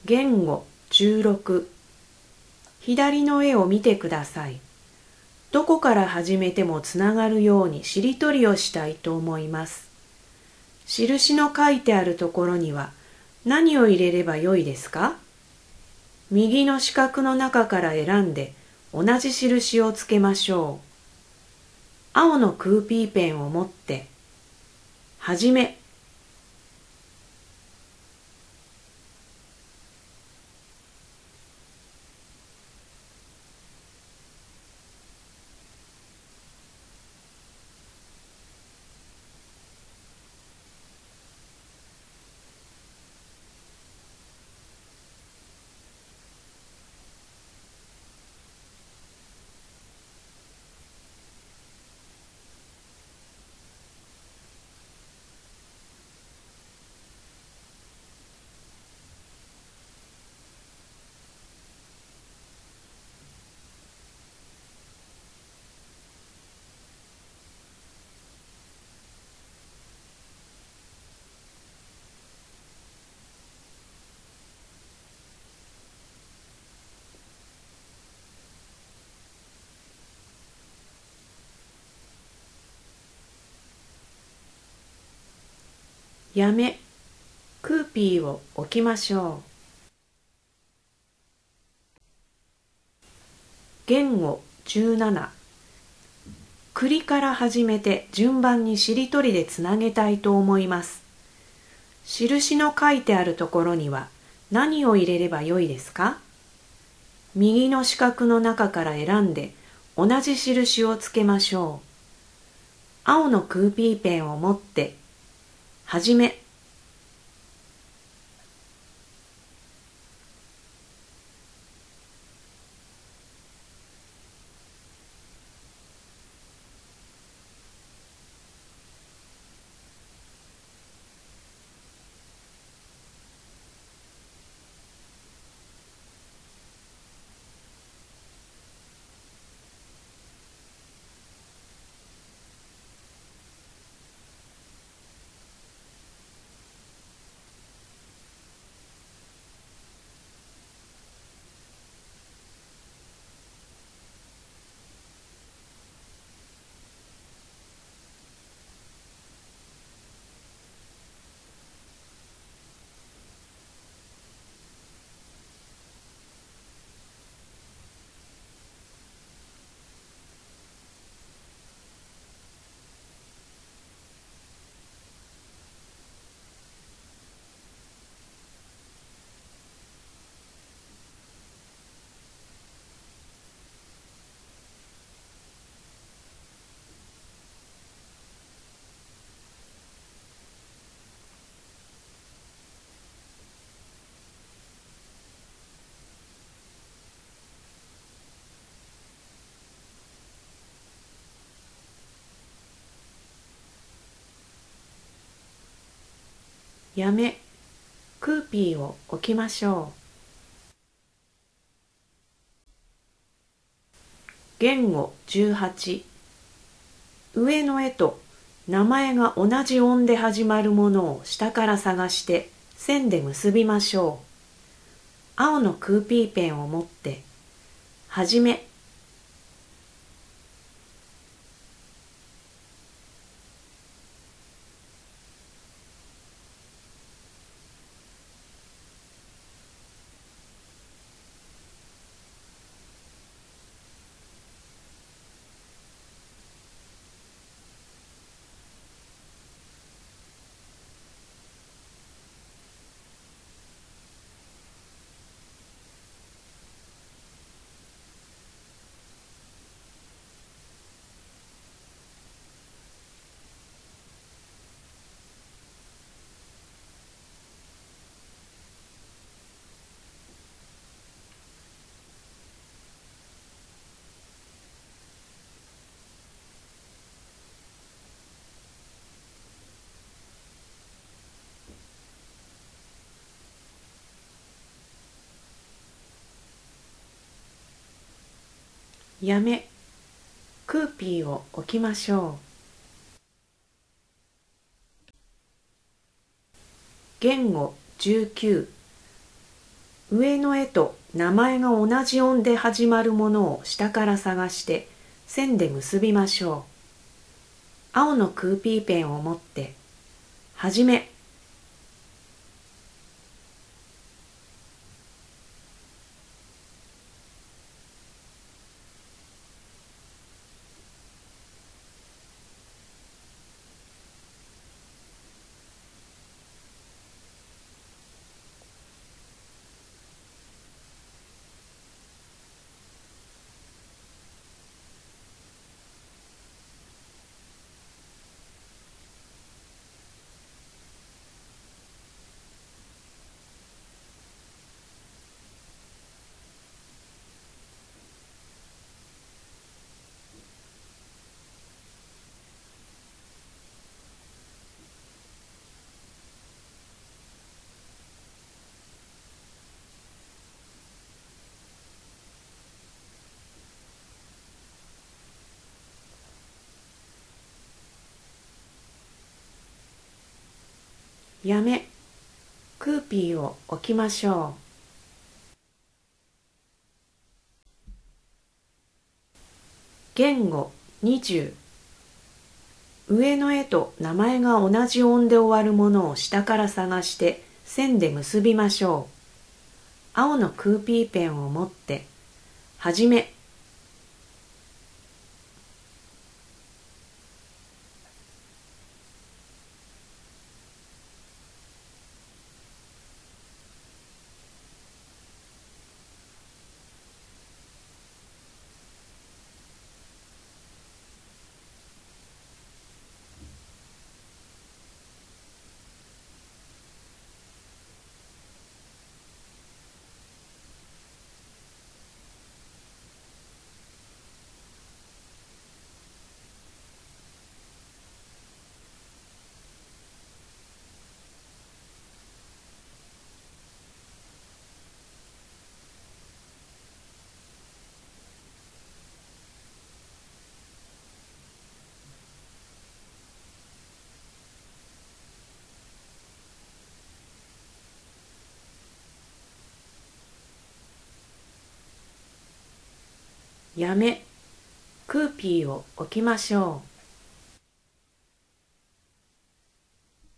言語16。左の絵を見てください。どこから始めてもつながるようにしりとりをしたいと思います。印の書いてあるところには何を入れればよいですか？右の四角の中から選んで同じ印をつけましょう。青のクーピーペンを持って、はじめ。やめ、クーピーを置きましょう。言語17。栗から始めて順番にしりとりでつなげたいと思います。印の書いてあるところには何を入れればよいですか？右の四角の中から選んで同じ印をつけましょう。青のクーピーペンを持って、はじめ。やめ、クーピーを置きましょう。言語18。上の絵と名前が同じ音で始まるものを下から探して線で結びましょう。青のクーピーペンを持って、はじめ。やめ、クーピーを置きましょう。言語19。 上の絵と名前が同じ音で始まるものを下から探して線で結びましょう。青のクーピーペンを持って、はじめ。やめ、クーピーを置きましょう。言語20。上の絵と名前が同じ音で終わるものを下から探して線で結びましょう。青のクーピーペンを持って、はじめ。やめ、クーピーを置きましょう。